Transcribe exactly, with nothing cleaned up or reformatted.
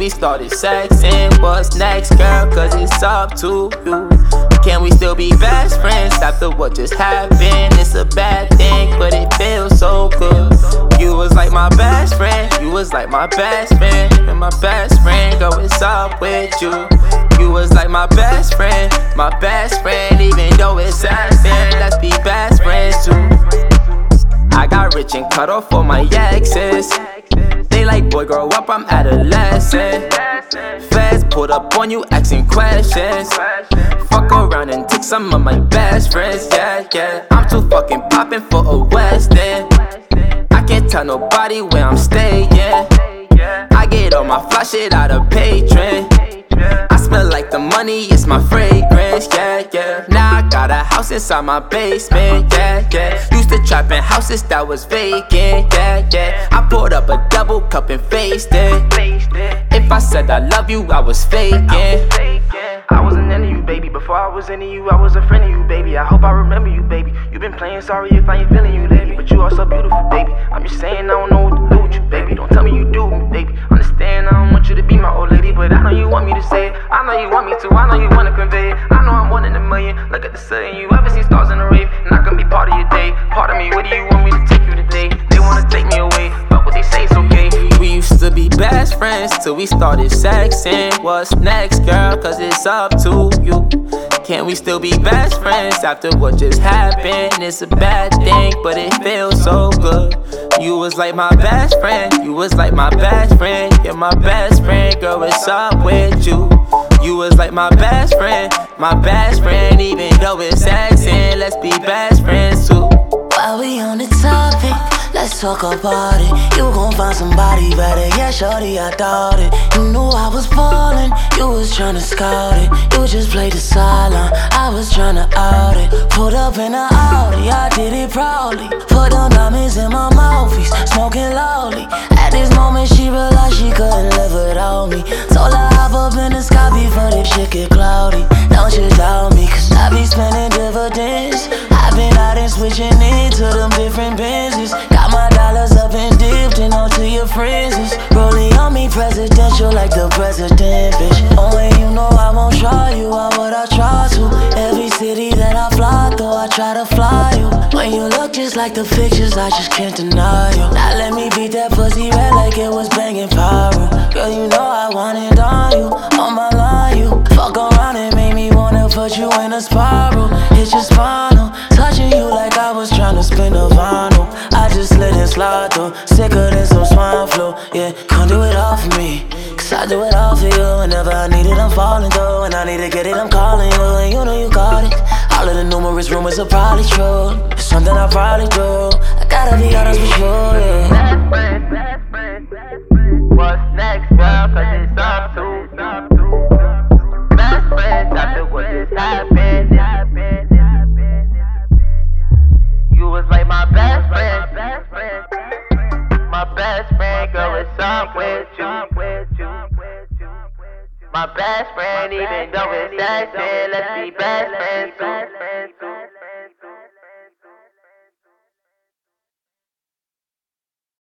we started sexing? What's next, girl? Cause it's up to you. Can we still be best friends after what just happened? It's a bad thing, but it feels so good. You was like my best friend, you was like my best friend, and my best friend, go, what's up with you? You was like my best friend, my best friend, even though it's sad, let's be best friends too. I got rich and cut off all my exes. They like, boy, grow up, I'm adolescent. Feds pulled up on you, asking questions. Fuck around and take some of my best friends, yeah, yeah. I'm too fucking poppin' for a West End. I can't tell nobody where I'm staying. I get all my fly shit out of Patreon. I smell like the money, it's my fragrance, yeah, yeah. Now I got a house inside my basement, yeah, yeah. Used to trap in houses that was vacant, yeah, yeah. I poured up a double cup and faced it. If I said I love you, I was faking. I wasn't into you, baby. Before I was into you, I was a friend of you, baby. I hope I remember you, baby. You been playing sorry if I ain't feeling you lately, but you are so beautiful, baby. I'm just saying I don't know what to do with you, baby. Don't tell me you do me, baby. Understand I don't want you to be my old lady, but I know you want me to say it. I know you want me to, I know you wanna convey it. I know I'm one in a million. Look at the sun, you ever seen stars in a rave? Not gonna be part of your day. Part of me, where do you want me to take you today? They wanna take me away, but what they say is okay. We used to be best friends till we started sexing. What's next, girl? Cause it's up to you. Can we still be best friends after what just happened? It's a bad thing, but it feels so good. You was like my best friend, you was like my best friend. You're my best friend, girl, what's up with you? You was like my best friend, my best friend. Even though it's sexing, let's be best friends too. While we on the topic, let's talk about it. You gon' find somebody better, yeah, shorty, I doubt it. You knew I was falling, you was tryna scout it. You just played the sideline, I was tryna out it. Pulled up in a Audi, I did it proudly. Put them diamonds in my mouthpiece, smoking loudly. At this moment she realized she couldn't live without me. Told her hop up in the sky before this shit get cloudy. Don't you doubt me, cause I be spending dividends. I've been out and switching into them different Benzes. Got my dollars up and dipped and on to your friends. Rolling on me presidential like the president, bitch. Only you know I won't try you, why would I try to? Every city that I fly through, I try to fly you. When you look just like the pictures, I just can't deny you. Now let me beat that pussy red like it was banging pyro. Girl, you know I want it on you, on my line you. Fuck around and make me wanna put you in a spiral. Hit your spinal, touching you like I was trying to spin a vinyl. I just let it slide though, sicker than some swine flu. Yeah, come do it all for me, cause I do it all for you. Whenever I need it, I'm falling through. When I need to get it, I'm calling you, and you know you got it. All of the numerous rumors are probably true. It's something I probably do. I gotta be honest with you, yeah. Best friends, best friends, best friends. What's next, girl? Cause it's up to you. Best friends after what just happened. You was like my best friend, best friend. My best friend, girl, it's up with you. My best friend, even though it's sad, let's be best friends too.